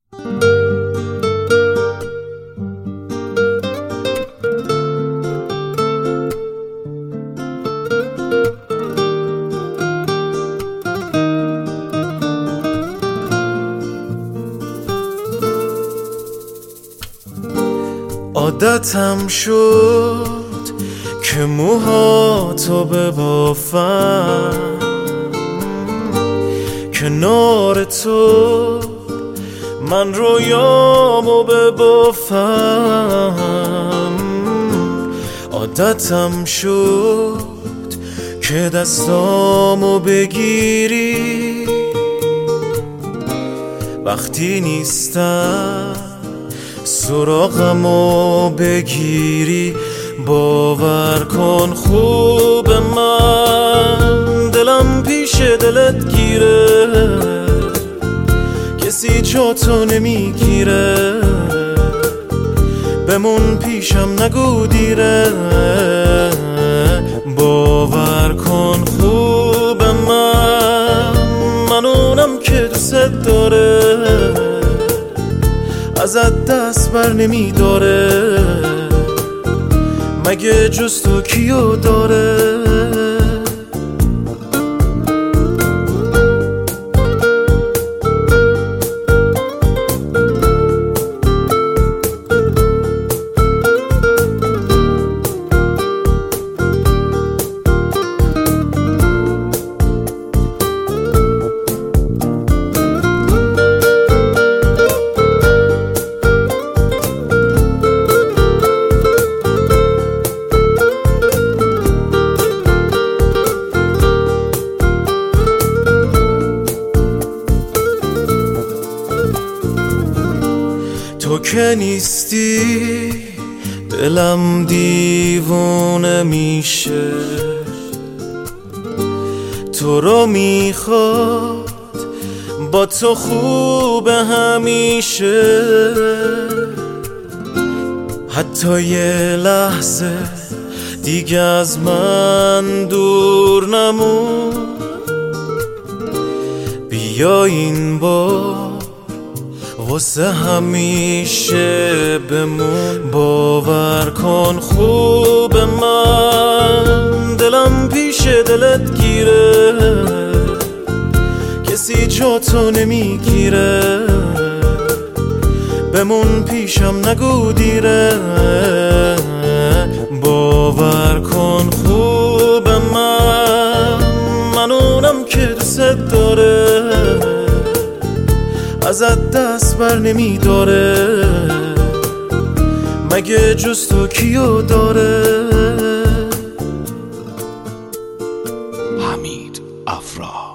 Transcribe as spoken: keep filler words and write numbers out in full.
عادتم شد که موهاتو ببافم، کنار تو من رویامو ببافم. عادتم شد که دستامو بگیری وقتی نیستم، سراغمو بگیری. باور کن خوب من دلم پیش دلت گیره، کسی جاتو نمیگیره. بمون پیشم نگو دیره. باور کن خوب من، من اونم که دوست داره، ازت دست بر نمی داره. مگه جز تو کیو داره؟ تو که نیستی دلم دیوونه میشه، تو رو میخواد با تو خوب همیشه. حتی یه لحظه دیگه از من دور نمون. بیا این بار واسه همیشه بمون. باور کن خوب من دلم پیش دلت گیره، کسی جاتو نمیگیره. بمون پیشم نگو دیره. باور کن خوب من، من اونم که دوست داره، ازت دست بر نمی داره. مگه جز تو کیو داره؟ حمید افرا.